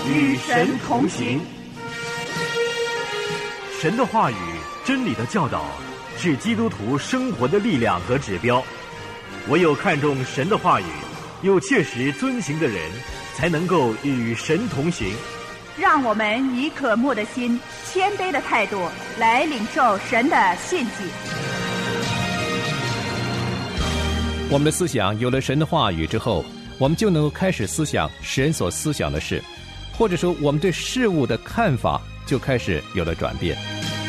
与神同行。 神的话语、真理的教导是基督徒生活的力量和指标。唯有看重神的话语，又切实遵行的人，才能够与神同行。 让我们以渴慕的心、谦卑的态度来领受神的信息。 我们的思想有了神的话语之后，我们就能够开始思想神所思想的事，或者说我们对事物的看法就开始有了转变。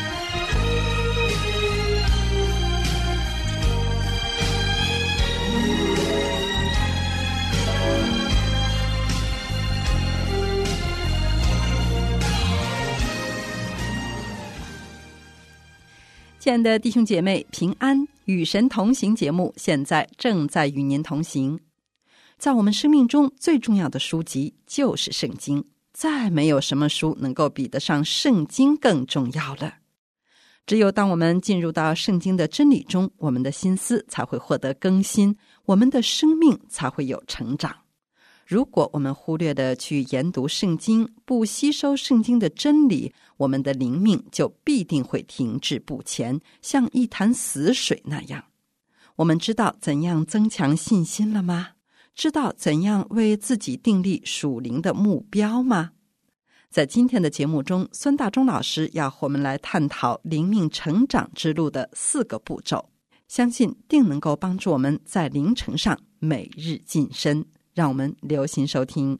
亲爱的弟兄姐妹，平安，与神同行节目现在正在与您同行。在我们生命中最重要的书籍就是圣经，再没有什么书能够比得上圣经更重要了。只有当我们进入到圣经的真理中，我们的心思才会获得更新，我们的生命才会有成长。如果我们忽略的去研读圣经，不吸收圣经的真理，我们的灵命就必定会停滞不前，像一潭死水那样。我们知道怎样增强信心了吗？知道怎样为自己订立属灵的目标吗？在今天的节目中，孙大中老师要和我们来探讨灵命成长之路的4个步骤，相信定能够帮助我们在灵程上每日晋升。让我们留心收听。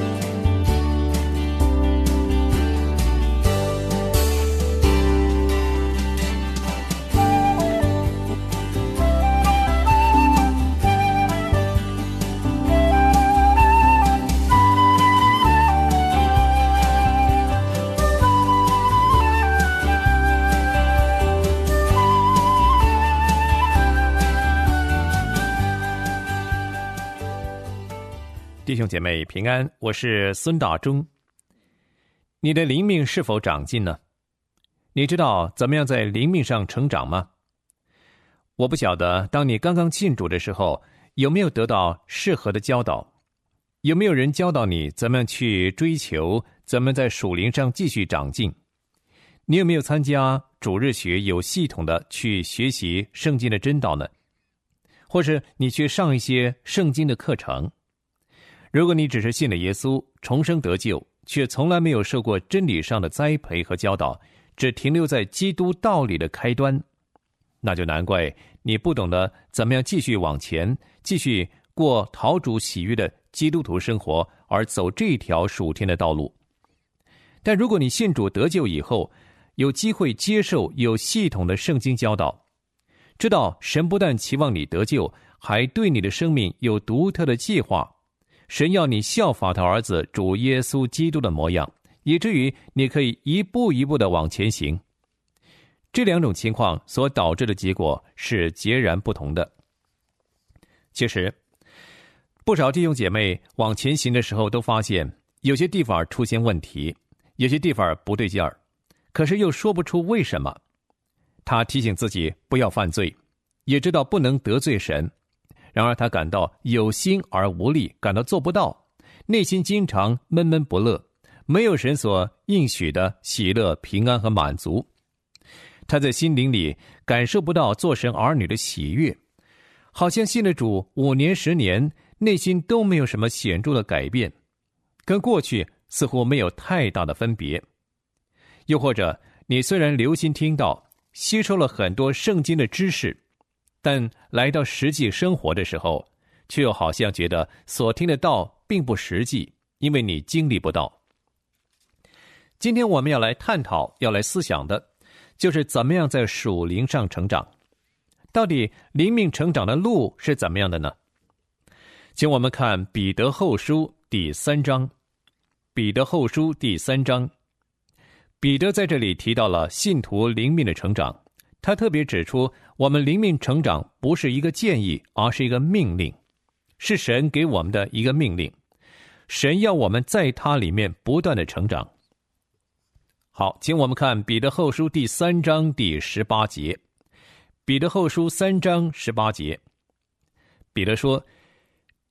弟兄姐妹平安，我是孙大中。你的灵命是否长进呢？你知道怎么样在灵命上成长吗？我不晓得当你刚刚信主的时候，有没有得到适合的教导，有没有人教导你怎么样去追求，怎么在属灵上继续长进。你有没有参加主日学，有系统的去学习圣经的真道呢？或是你去上一些圣经的课程。如果你只是信了耶稣，重生得救，却从来没有受过真理上的栽培和教导，只停留在基督道理的开端，那就难怪你不懂得怎么样继续往前，继续过讨主喜悦的基督徒生活，而走这条属天的道路。但如果你信主得救以后，有机会接受有系统的圣经教导，知道神不但期望你得救，还对你的生命有独特的计划，神要你效法他儿子主耶稣基督的模样，以至于你可以一步一步的往前行。这2种情况所导致的结果是截然不同的。其实，不少弟兄姐妹往前行的时候都发现，有些地方出现问题，有些地方不对劲儿，可是又说不出为什么。他提醒自己不要犯罪，也知道不能得罪神，然而他感到有心而无力，感到做不到，内心经常闷闷不乐，没有神所应许的喜乐、平安和满足。他在心灵里感受不到做神儿女的喜悦，好像信了主5年10年，内心都没有什么显著的改变，跟过去似乎没有太大的分别。又或者你虽然留心听到，吸收了很多圣经的知识，但来到实际生活的时候，却又好像觉得所听的道并不实际，因为你经历不到。今天我们要来探讨，要来思想的，就是怎么样在属灵上成长。到底灵命成长的路是怎么样的呢？请我们看彼得后书第3章。彼得后书第3章，彼得在这里提到了信徒灵命的成长。他特别指出，我们灵命成长不是一个建议，而是一个命令，是神给我们的一个命令。神要我们在他里面不断的成长。好，请我们看彼得后书第3章第18节。彼得后书3章18节，彼得说：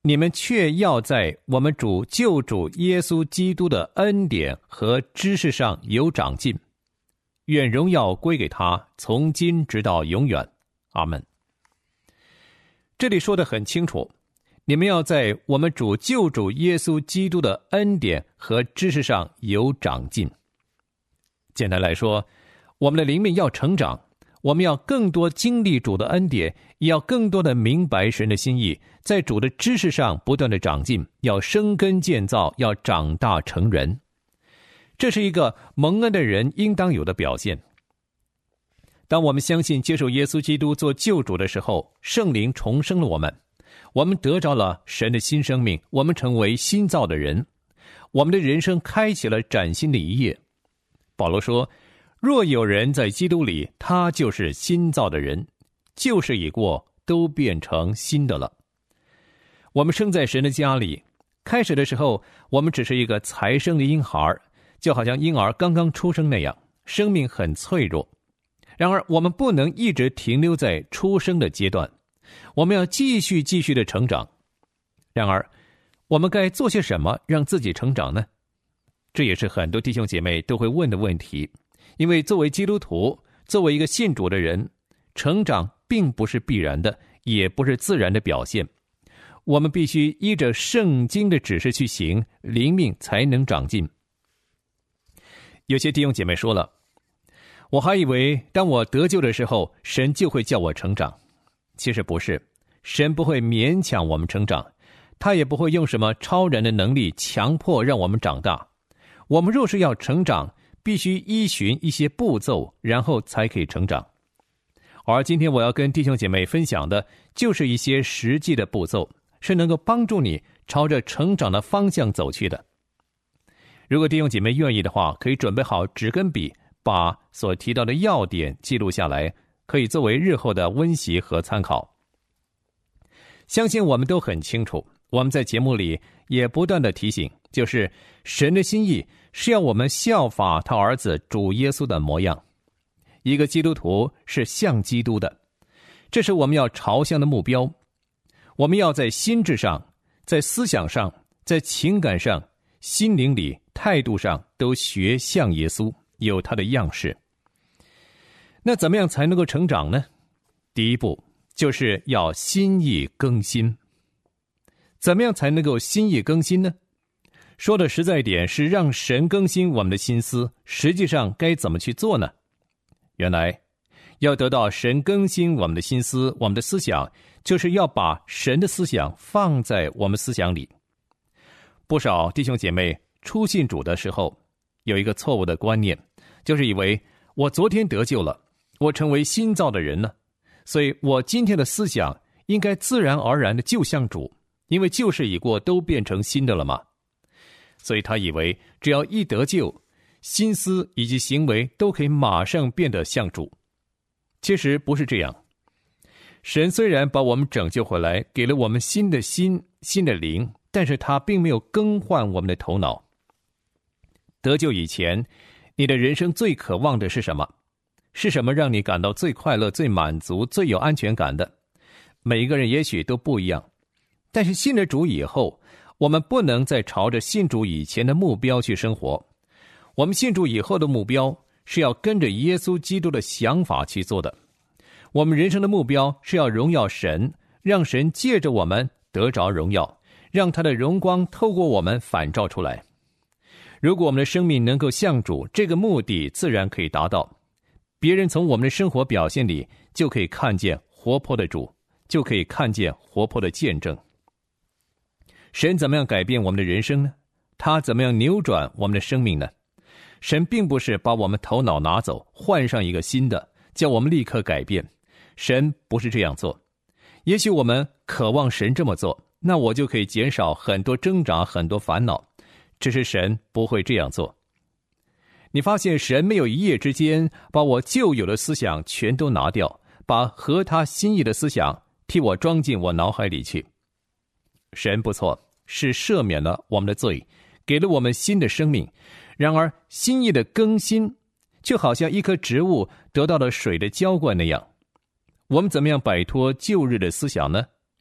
你们却要在我们主救主耶稣基督的恩典和知识上有长进。愿荣耀归给他，从今直到永远。阿们。这里说得很清楚，你们要在我们主救主耶稣基督的恩典和知识上有长进。简单来说，我们的灵命要成长，我们要更多经历主的恩典，也要更多的明白神的心意，在主的知识上不断的长进，要生根建造，要长大成人。这是一个蒙恩的人应当有的表现。当我们相信接受耶稣基督做救主的时候，圣灵重生了我们，我们得着了神的新生命，我们成为新造的人，我们的人生开启了崭新的一页。保罗说，若有人在基督里，他就是新造的人，旧事已过，都变成新的了。我们生在神的家里，开始的时候，我们只是一个才生的婴孩，就好像婴儿刚刚出生那样，生命很脆弱。然而我们不能一直停留在出生的阶段，我们要继续的成长。然而我们该做些什么让自己成长呢？这也是很多弟兄姐妹都会问的问题。因为作为基督徒，作为一个信主的人，成长并不是必然的，也不是自然的表现。我们必须依着圣经的指示去行，灵命才能长进。有些弟兄姐妹说了，我还以为当我得救的时候，神就会叫我成长。其实不是，神不会勉强我们成长，他也不会用什么超人的能力强迫让我们长大。我们若是要成长，必须依循一些步骤，然后才可以成长。而今天我要跟弟兄姐妹分享的，就是一些实际的步骤，是能够帮助你朝着成长的方向走去的。如果弟兄姐妹愿意的话，可以准备好纸跟笔，把所提到的要点记录下来，可以作为日后的温习和参考。相信我们都很清楚，我们在节目里也不断的提醒，就是神的心意是要我们效法他儿子主耶稣的模样。一个基督徒是像基督的，这是我们要朝向的目标。我们要在心智上，在思想上，在情感上，心灵里，态度上都学像耶稣，有他的样式。那怎么样才能够成长呢？第一步就是要心意更新。怎么样才能够心意更新呢？说的实在一点，是让神更新我们的心思。实际上该怎么去做呢？原来要得到神更新我们的心思，我们的思想，就是要把神的思想放在我们思想里。不少弟兄姐妹初信主的时候，有一个错误的观念，就是以为我昨天得救了，我成为新造的人了，所以我今天的思想应该自然而然的就像主，因为旧事已过，都变成新的了嘛。所以他以为只要一得救，心思以及行为都可以马上变得像主。其实不是这样。神虽然把我们拯救回来，给了我们新的心、新的灵，但是他并没有更换我们的头脑。得救以前，你的人生最渴望的是什么？是什么让你感到最快乐、最满足、最有安全感的？每一个人也许都不一样。但是信了主以后，我们不能再朝着信主以前的目标去生活。我们信主以后的目标是要跟着耶稣基督的想法去做的。我们人生的目标是要荣耀神，让神借着我们得着荣耀，让他的荣光透过我们反照出来。如果我们的生命能够像主，这个目的自然可以达到。别人从我们的生活表现里就可以看见活泼的主，就可以看见活泼的见证。神怎么样改变我们的人生呢？他怎么样扭转我们的生命呢？神并不是把我们头脑拿走，换上一个新的，叫我们立刻改变。神不是这样做。也许我们渴望神这么做，那我就可以减少很多挣扎，很多烦恼。只是神不会这样做。你发现神没有一夜之间把我旧有的思想全都拿掉，把合他心意的思想替我装进我脑海里去。神不错，是赦免了我们的罪，给了我们新的生命。然而心意的更新就好像一棵植物得到了水的浇灌那样。我们怎么样摆脱旧日的思想呢？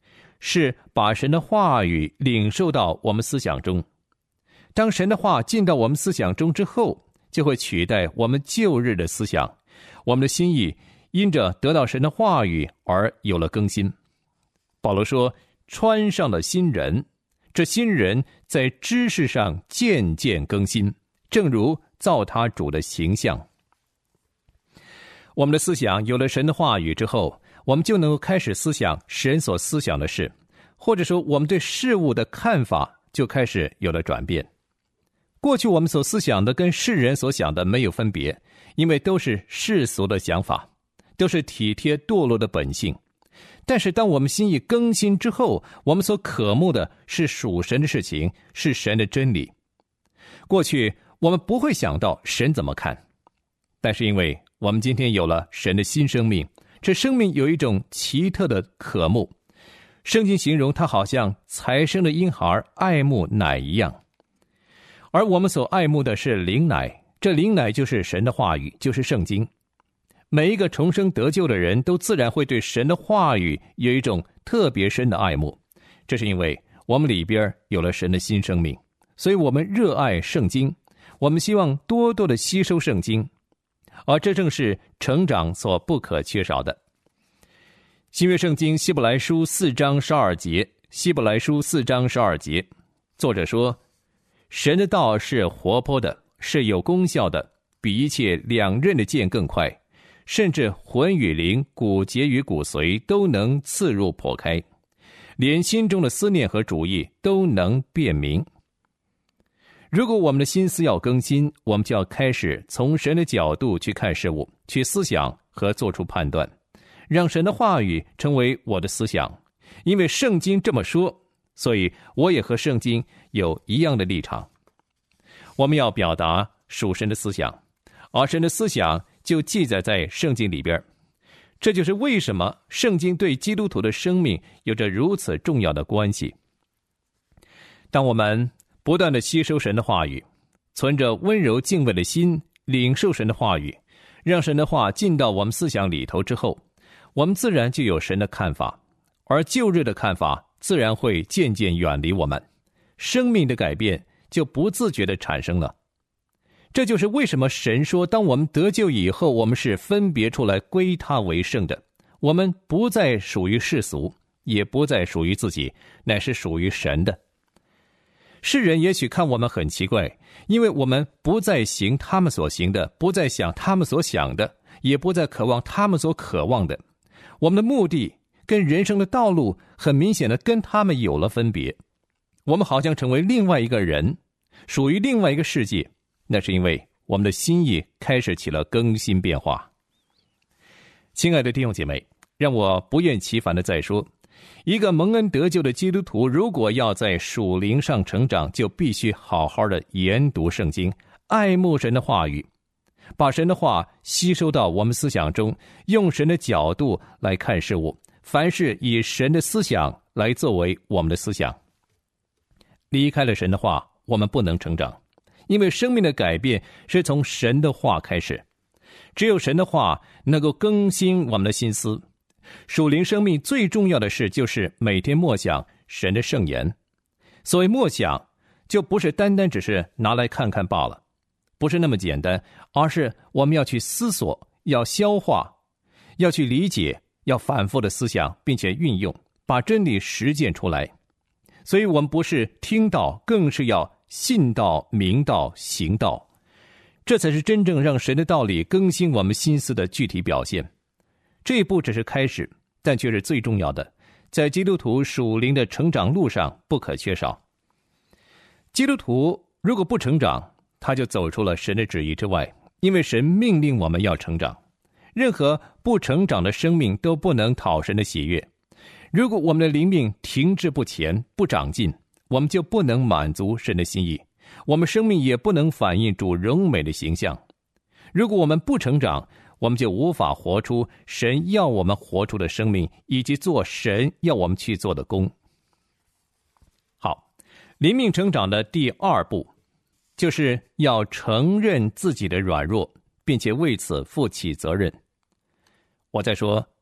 是把神的话语领受到我们思想中。当神的话进到我们思想中之后，就会取代我们旧日的思想，我们的心意因着得到神的话语而有了更新。保罗说，穿上了新人，这新人在知识上渐渐更新，正如造他主的形象。我们的思想有了神的话语之后，我们就能够开始思想神所思想的事，或者说我们对事物的看法就开始有了转变。过去我们所思想的跟世人所想的没有分别，因为都是世俗的想法，都是体贴堕落的本性。但是当我们心意更新之后，我们所渴慕的是属神的事情，是神的真理。过去我们不会想到神怎么看，但是因为我们今天有了神的新生命，这生命有一种奇特的渴慕。圣经形容它好像才生的婴孩爱慕奶一样。而我们所爱慕的是灵奶，这灵奶就是神的话语，就是圣经。每一个重生得救的人都自然会对神的话语有一种特别深的爱慕，这是因为我们里边有了神的新生命，所以我们热爱圣经，我们希望多多的吸收圣经，而这正是成长所不可缺少的。新约圣经希伯来书4章12节，希伯来书4章12节，作者说，神的道是活泼的，是有功效的，比一切两刃的剑更快，甚至魂与灵、骨节与骨髓都能刺入剖开，连心中的思念和主意都能辨明。如果我们的心思要更新，我们就要开始从神的角度去看事物，去思想和做出判断，让神的话语成为我的思想。因为圣经这么说，所以我也和圣经有一样的立场。我们要表达属神的思想，而神的思想就记载在圣经里边。这就是为什么圣经对基督徒的生命有着如此重要的关系。当我们不断的吸收神的话语，存着温柔敬畏的心领受神的话语，让神的话进到我们思想里头之后，我们自然就有神的看法，而旧日的看法自然会渐渐远离我们，生命的改变就不自觉地产生了。这就是为什么神说，当我们得救以后，我们是分别出来归他为圣的，我们不再属于世俗，也不再属于自己，乃是属于神的。世人也许看我们很奇怪，因为我们不再行他们所行的，不再想他们所想的，也不再渴望他们所渴望的。我们的目的跟人生的道路很明显的跟他们有了分别，我们好像成为另外一个人，属于另外一个世界，那是因为我们的心意开始起了更新变化。亲爱的弟兄姐妹，让我不厌其烦的再说，一个蒙恩得救的基督徒，如果要在属灵上成长，就必须好好的研读圣经，爱慕神的话语，把神的话吸收到我们思想中，用神的角度来看事物，凡事以神的思想来作为我们的思想。离开了神的话，我们不能成长，因为生命的改变是从神的话开始，只有神的话能够更新我们的心思。属灵生命最重要的事就是每天默想神的圣言。所谓默想，就不是单单只是拿来看看罢了，不是那么简单，而是我们要去思索，要消化，要去理解，要反复的思想，并且运用，把真理实践出来。所以我们不是听到，更是要信道、明道、行道，这才是真正让神的道理更新我们心思的具体表现。这一步只是开始，但却是最重要的，在基督徒属灵的成长路上不可缺少。基督徒如果不成长，他就走出了神的旨意之外，因为神命令我们要成长。任何不成长的生命都不能讨神的喜悦。如果我们的灵命停滞不前，不长进，我们就不能满足神的心意，我们生命也不能反映主荣美的形象。如果我们不成长，我们就无法活出神要我们活出的生命，以及做神要我们去做的工。好，灵命成长的第二步，就是要承认自己的软弱，并且为此负起责任。我再说，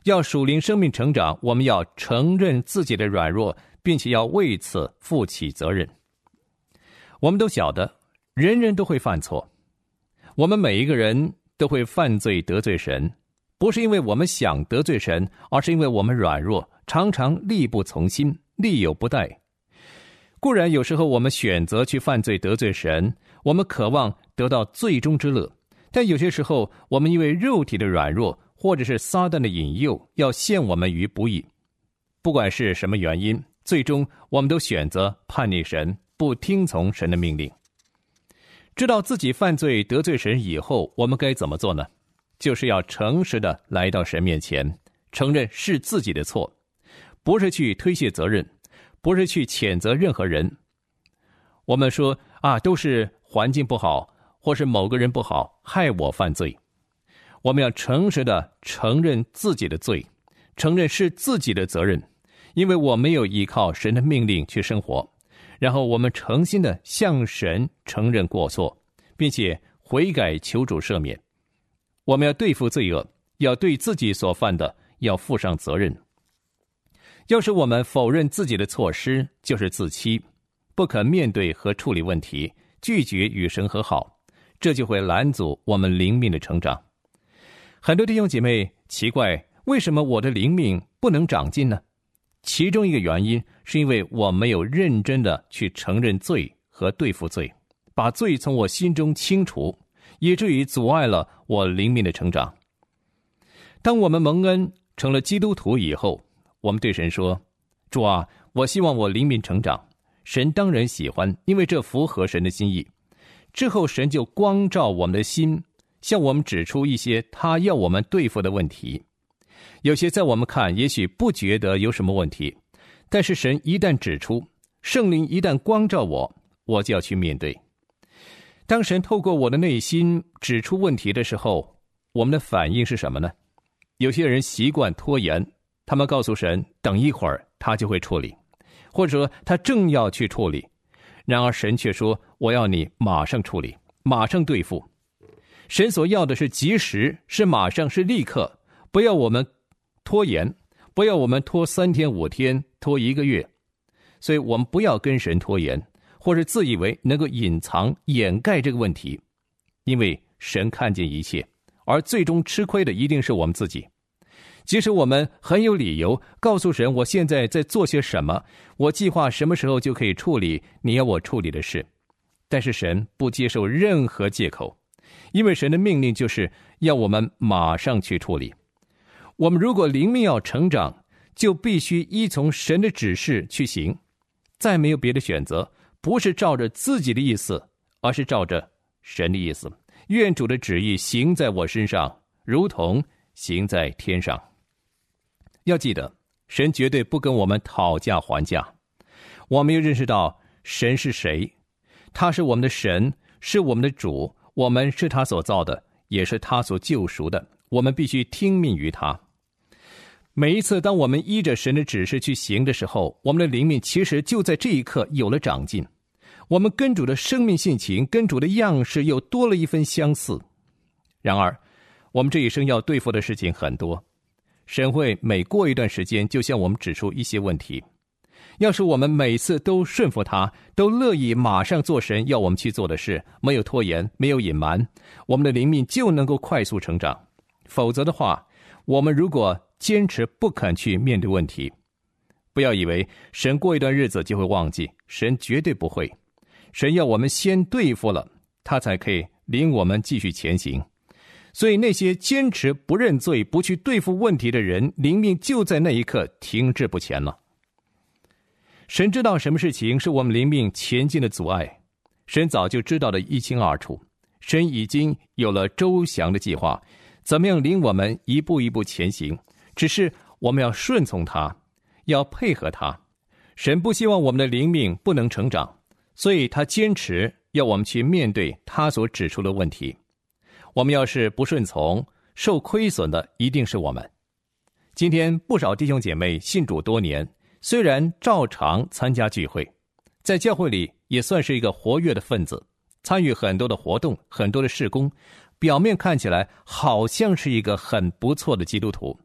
要属灵生命成长，我们要承认自己的软弱，并且要为此负起责任。我们都晓得，人人都会犯错，我们每一个人都会犯罪得罪神，不是因为我们想得罪神，而是因为我们软弱，常常力不从心，力有不逮。固然有时候我们选择去犯罪得罪神，我们渴望得到罪中之乐，但有些时候我们因为肉体的软弱，或者是撒旦的引诱，要陷我们于不义。不管是什么原因，最终我们都选择叛逆神，不听从神的命令。知道自己犯罪得罪神以后，我们该怎么做呢？就是要诚实的来到神面前，承认是自己的错，不是去推卸责任，不是去谴责任何人。我们说都是环境不好，或是某个人不好，害我犯罪。我们要诚实的承认自己的罪，承认是自己的责任，因为我没有依靠神的命令去生活。然后我们诚心的向神承认过错，并且悔改求主赦免。我们要对付罪恶，要对自己所犯的要负上责任。要是我们否认自己的错失，就是自欺，不肯面对和处理问题，拒绝与神和好，这就会拦阻我们灵命的成长。很多弟兄姐妹奇怪，为什么我的灵命不能长进呢？其中一个原因是因为我没有认真的去承认罪和对付罪，把罪从我心中清除，以至于阻碍了我灵命的成长。当我们蒙恩成了基督徒以后，我们对神说，主啊，我希望我灵命成长。神当然喜欢，因为这符合神的心意。之后神就光照我们的心，向我们指出一些他要我们对付的问题。有些在我们看也许不觉得有什么问题，但是神一旦指出，圣灵一旦光照我，我就要去面对。当神透过我的内心指出问题的时候，我们的反应是什么呢？有些人习惯拖延，他们告诉神等一会儿他就会处理，或者说他正要去处理，然而神却说，我要你马上处理，马上对付。神所要的是及时，是马上，是立刻，不要我们拖延，不要我们拖3天5天，拖1个月。所以我们不要跟神拖延，或是自以为能够隐藏掩盖这个问题，因为神看见一切，而最终吃亏的一定是我们自己。即使我们很有理由告诉神，我现在在做些什么，我计划什么时候就可以处理你要我处理的事，但是神不接受任何借口，因为神的命令就是要我们马上去处理。我们如果灵命要成长，就必须依从神的指示去行，再没有别的选择，不是照着自己的意思，而是照着神的意思。愿主的旨意行在我身上，如同行在天上。要记得，神绝对不跟我们讨价还价。我们要认识到神是谁，他是我们的神，是我们的主，我们是他所造的，也是他所救赎的，我们必须听命于他。每一次当我们依着神的指示去行的时候，我们的灵命其实就在这一刻有了长进，我们跟主的生命性情，跟主的样式又多了一分相似。然而我们这一生要对付的事情很多，神会每过一段时间就向我们指出一些问题。要是我们每次都顺服他，都乐意马上做神要我们去做的事，没有拖延，没有隐瞒，我们的灵命就能够快速成长。否则的话，我们如果坚持不肯去面对问题，不要以为神过一段日子就会忘记，神绝对不会。神要我们先对付了，他才可以领我们继续前行。所以那些坚持不认罪，不去对付问题的人，灵命就在那一刻停滞不前了。神知道什么事情是我们灵命前进的阻碍，神早就知道得一清二楚。神已经有了周详的计划，怎么样领我们一步一步前行，只是我们要顺从他，要配合他。神不希望我们的灵命不能成长，所以他坚持要我们去面对他所指出的问题。我们要是不顺从，受亏损的一定是我们。今天不少弟兄姐妹信主多年，虽然照常参加聚会，在教会里也算是一个活跃的分子，参与很多的活动，很多的事工，表面看起来好像是一个很不错的基督徒。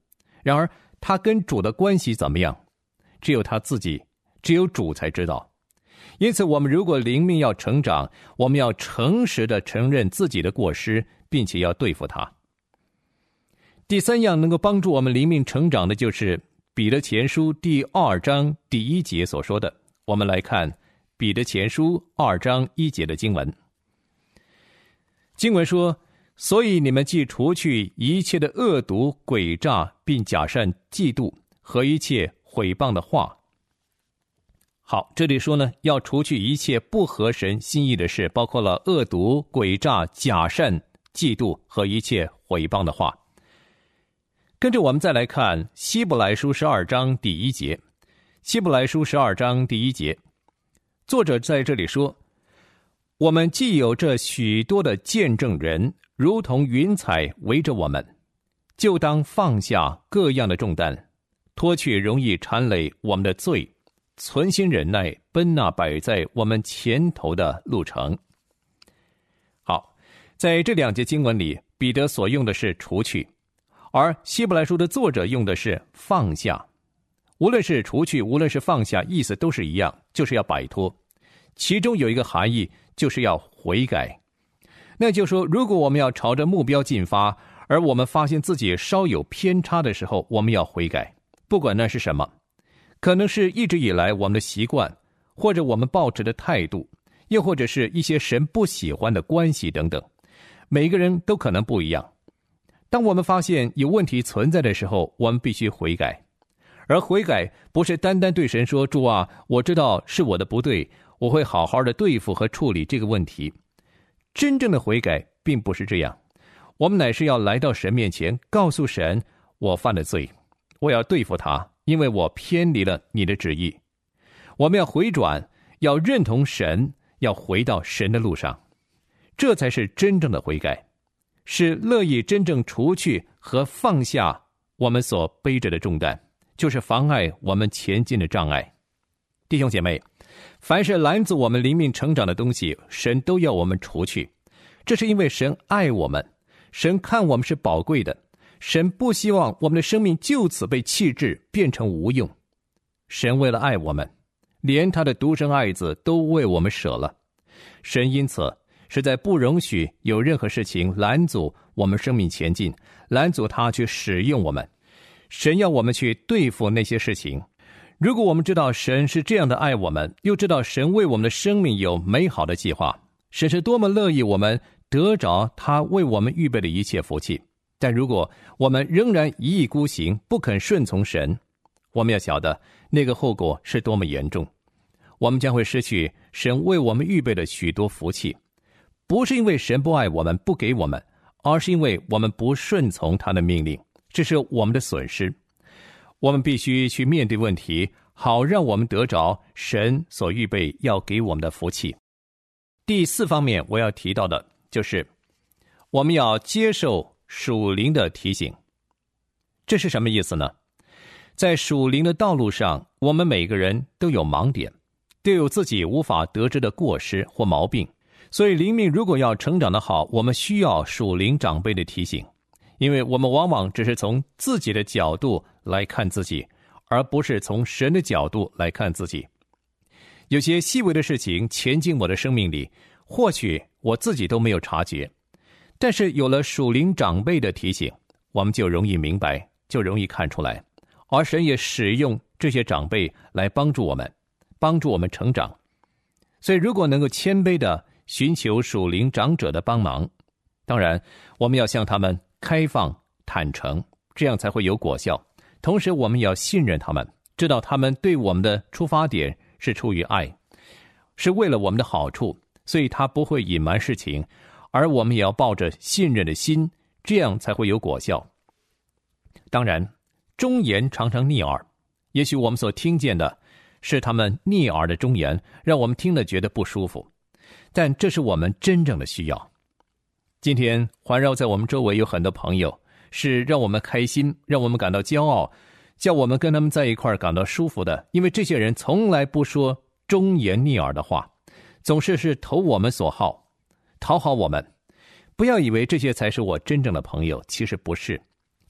然而他跟主的关系怎么样，只有他自己，只有主才知道。因此我们如果灵命要成长，我们要诚实地承认自己的过失，并且要对付它。第三样能够帮助我们灵命成长的，就是彼得前书第2章第1节所说的。我们来看彼得前书2章1节的经文。经文说，所以你们既除去一切的恶毒、诡诈，并假善、嫉妒和一切毁谤的话。好，这里说呢，要除去一切不合神心意的事，包括了恶毒、诡诈、假善、嫉妒和一切毁谤的话。跟着我们再来看希伯来书12章第1节。希伯来书12章第1节，作者在这里说，我们既有这许多的见证人，如同云彩围着我们，就当放下各样的重担，脱去容易缠累我们的罪，存心忍耐，奔那摆在我们前头的路程。好，在这2节经文里，彼得所用的是除去，而希伯来书的作者用的是放下。无论是除去，无论是放下，意思都是一样，就是要摆脱。其中有一个含义，就是要悔改。那就是说，如果我们要朝着目标进发，而我们发现自己稍有偏差的时候，我们要悔改。不管那是什么，可能是一直以来我们的习惯，或者我们抱持的态度，又或者是一些神不喜欢的关系等等，每个人都可能不一样。当我们发现有问题存在的时候，我们必须悔改。而悔改不是单单对神说，主啊，我知道是我的不对，我会好好的对付和处理这个问题。真正的悔改并不是这样，我们乃是要来到神面前，告诉神我犯了罪，我要对付他，因为我偏离了你的旨意。我们要回转，要认同神，要回到神的路上，这才是真正的悔改，是乐意真正除去和放下我们所背着的重担，就是妨碍我们前进的障碍。弟兄姐妹，凡是拦阻我们灵命成长的东西，神都要我们除去。这是因为神爱我们，神看我们是宝贵的，神不希望我们的生命就此被弃置，变成无用。神为了爱我们，连他的独生爱子都为我们舍了。神因此实在不容许有任何事情拦阻我们生命前进，拦阻他去使用我们。神要我们去对付那些事情。如果我们知道神是这样的爱我们，又知道神为我们的生命有美好的计划，神是多么乐意我们得着他为我们预备的一切福气。但如果我们仍然一意孤行，不肯顺从神，我们要晓得那个后果是多么严重。我们将会失去神为我们预备的许多福气，不是因为神不爱我们，不给我们，而是因为我们不顺从他的命令，这是我们的损失。我们必须去面对问题，好让我们得着神所预备要给我们的福气。第4方面我要提到的就是我们要接受属灵的提醒。这是什么意思呢？在属灵的道路上，我们每个人都有盲点，都有自己无法得知的过失或毛病。所以灵命如果要成长得好，我们需要属灵长辈的提醒。因为我们往往只是从自己的角度来看自己，而不是从神的角度来看自己。有些细微的事情潜进我的生命里，或许我自己都没有察觉，但是有了属灵长辈的提醒，我们就容易明白，就容易看出来。而神也使用这些长辈来帮助我们成长。所以如果能够谦卑地寻求属灵长者的帮忙，当然我们要向他们开放坦诚，这样才会有果效。同时我们也要信任他们，知道他们对我们的出发点是出于爱，是为了我们的好处，所以他不会隐瞒事情，而我们也要抱着信任的心，这样才会有果效。当然忠言常常逆耳，也许我们所听见的是他们逆耳的忠言，让我们听了觉得不舒服，但这是我们真正的需要。今天环绕在我们周围有很多朋友，是让我们开心，让我们感到骄傲，叫我们跟他们在一块儿感到舒服的，因为这些人从来不说忠言逆耳的话，总是投我们所好，讨好我们。不要以为这些才是我真正的朋友，其实不是。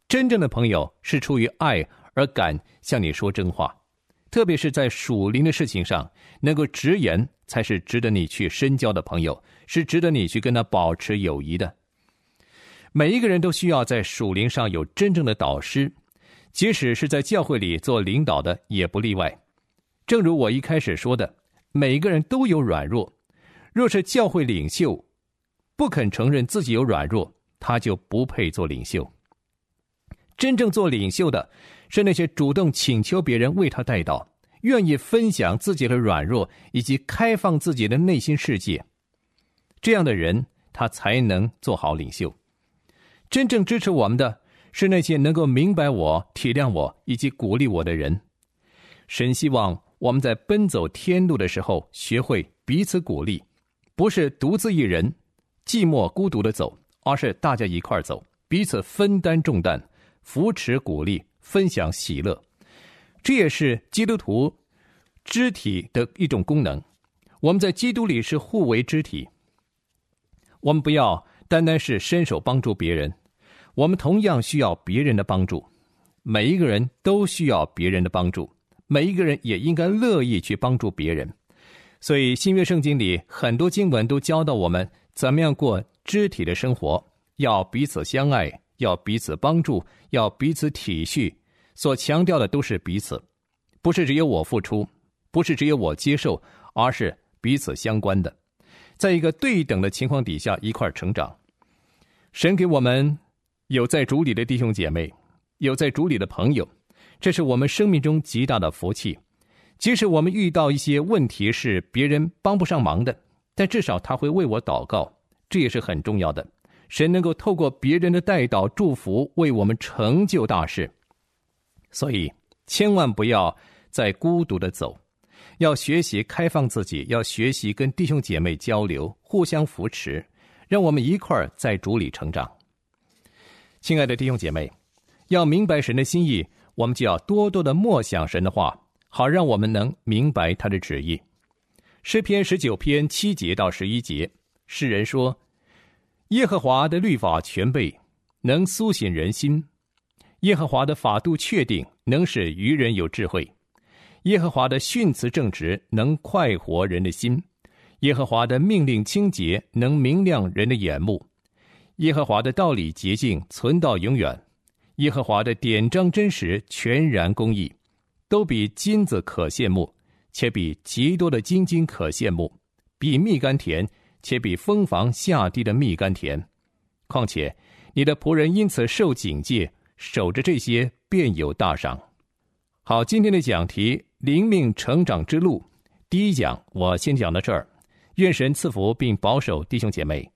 真正的朋友是出于爱而敢向你说真话，特别是在属灵的事情上，能够直言才是值得你去深交的朋友，是值得你去跟他保持友谊的。每一个人都需要在属灵上有真正的导师，即使是在教会里做领导的也不例外。正如我一开始说的，每个人都有软弱，若是教会领袖不肯承认自己有软弱，他就不配做领袖。真正做领袖的是那些主动请求别人为他代祷，愿意分享自己的软弱，以及开放自己的内心世界。这样的人，他才能做好领袖。真正支持我们的是那些能够明白我、体谅我以及鼓励我的人。神希望我们在奔走天路的时候，学会彼此鼓励，不是独自一人寂寞孤独的走，而是大家一块走，彼此分担重担，扶持鼓励，分享喜乐。这也是基督徒肢体的一种功能。我们在基督里是互为肢体，我们不要单单是伸手帮助别人，我们同样需要别人的帮助。每一个人都需要别人的帮助，每一个人也应该乐意去帮助别人。所以新约圣经里很多经文都教导我们怎么样过肢体的生活，要彼此相爱，要彼此帮助，要彼此体恤。所强调的都是彼此，不是只有我付出，不是只有我接受，而是彼此相关的，在一个对等的情况底下一块成长。神给我们有在主里的弟兄姐妹，有在主里的朋友，这是我们生命中极大的福气。即使我们遇到一些问题是别人帮不上忙的，但至少他会为我祷告，这也是很重要的。神能够透过别人的代祷祝福，为我们成就大事。所以千万不要再孤独的走，要学习开放自己，要学习跟弟兄姐妹交流，互相扶持，让我们一块儿在主里成长。亲爱的弟兄姐妹，要明白神的心意，我们就要多多的默想神的话，好让我们能明白他的旨意。诗篇19篇7节到11节，诗人说：耶和华的律法全备，能苏醒人心。耶和华的法度确定，能使愚人有智慧。耶和华的训词正直，能快活人的心。耶和华的命令清洁，能明亮人的眼目。耶和华的道理洁净，存到永远。耶和华的典章真实，全然公义，都比金子可羡慕，且比极多的金金可羡慕，比蜜甘甜，且比蜂房下地的蜜甘甜。况且你的仆人因此受警戒，守着这些便有大赏。好，今天的讲题灵命成长之路，第一讲我先讲到这儿。愿神赐福并保守弟兄姐妹。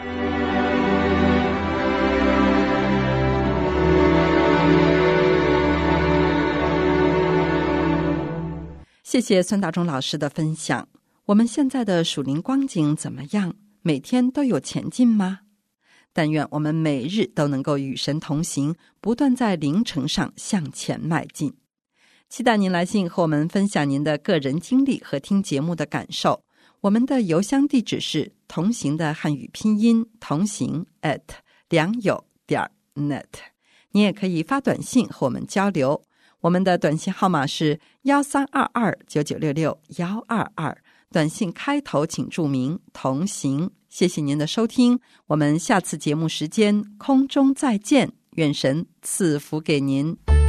谢谢孙大中老师的分享。我们现在的属灵光景怎么样？每天都有前进吗？但愿我们每日都能够与神同行，不断在灵程上向前迈进。期待您来信和我们分享您的个人经历和听节目的感受。我们的邮箱地址是同行的汉语拼音同行@良友.net。你也可以发短信和我们交流，我们的短信号码是1322996622，短信开头请注明同行。谢谢您的收听，我们下次节目时间空中再见，愿神赐福给您。